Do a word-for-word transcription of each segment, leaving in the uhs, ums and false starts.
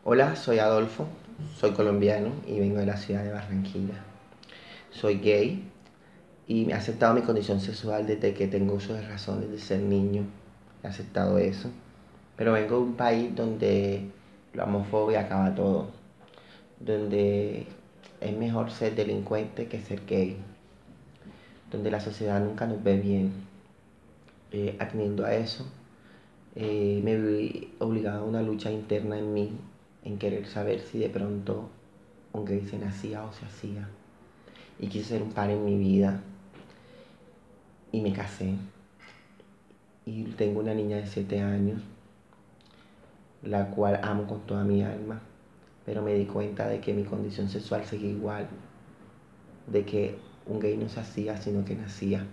Hola, soy Adolfo, soy colombiano y vengo de la ciudad de Barranquilla. Soy gay y he aceptado mi condición sexual desde que tengo uso de razón, desde ser niño. He aceptado eso. Pero vengo de un país donde la homofobia acaba todo, donde es mejor ser delincuente que ser gay, donde la sociedad nunca nos ve bien. Eh, atendiendo a eso, eh, me vi obligado a una lucha interna en mí, en querer saber si de pronto un gay se nacía o se hacía. Y quise ser un par en mi vida y me casé. Y tengo una niña de siete años, la cual amo con toda mi alma, pero me di cuenta de que mi condición sexual seguía igual, de que un gay no se hacía, sino que nacía.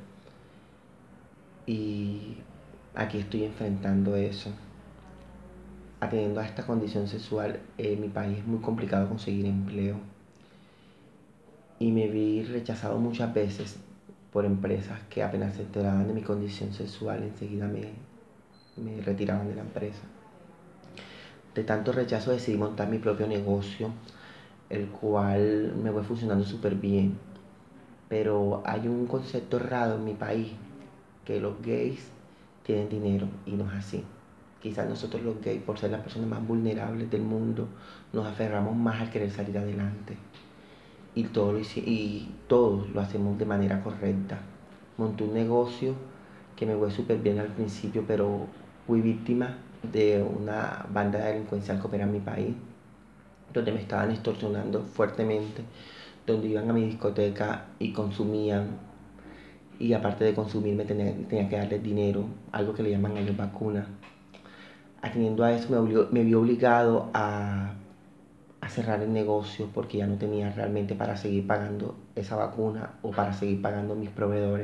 Y aquí estoy enfrentando eso. Atendiendo a esta condición sexual, en mi país es muy complicado conseguir empleo. Y me vi rechazado muchas veces por empresas que apenas se enteraban de mi condición sexual, enseguida me, me retiraban de la empresa. De tanto rechazo decidí montar mi propio negocio, el cual me fue funcionando súper bien. Pero hay un concepto errado en mi país, que los gays tienen dinero y no es así. Quizás nosotros los gays, por ser las personas más vulnerables del mundo, nos aferramos más al querer salir adelante. Y, todo lo, y todos lo hacemos de manera correcta. Monté un negocio que me fue súper bien al principio, pero fui víctima de una banda delincuencial que opera en mi país, donde me estaban extorsionando fuertemente, donde iban a mi discoteca y consumían, y aparte de consumir me tenía, tenía que darles dinero, algo que le llaman a ellos vacuna. Atendiendo a eso me, obligó, me vi obligado a, a cerrar el negocio porque ya no tenía realmente para seguir pagando esa vacuna o para seguir pagando mis proveedores.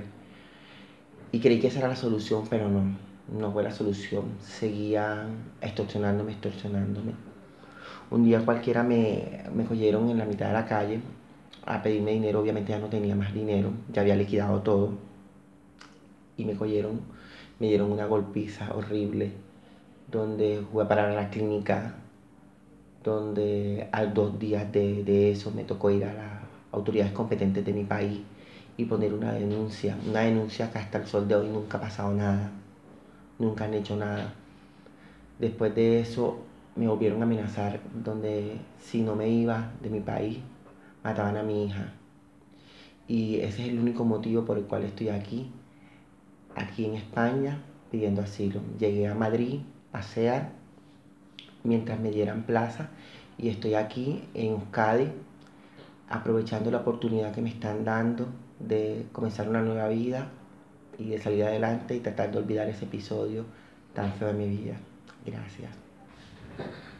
Y creí que esa era la solución, pero no, no fue la solución. Seguían extorsionándome, extorsionándome. Un día cualquiera me, me cogieron en la mitad de la calle a pedirme dinero. Obviamente ya no tenía más dinero, ya había liquidado todo. Y me cogieron, me dieron una golpiza horrible, donde fui a parar a la clínica, donde a dos días de, de eso me tocó ir a las autoridades competentes de mi país y poner una denuncia, una denuncia que hasta el sol de hoy nunca ha pasado nada, nunca han hecho nada. Después de eso me volvieron a amenazar, donde si no me iba de mi país, mataban a mi hija. Y ese es el único motivo por el cual estoy aquí, aquí en España, pidiendo asilo. Llegué a Madrid a pasear mientras me dieran plaza y estoy aquí en Euskadi aprovechando la oportunidad que me están dando de comenzar una nueva vida y de salir adelante y tratar de olvidar ese episodio tan feo de mi vida. Gracias.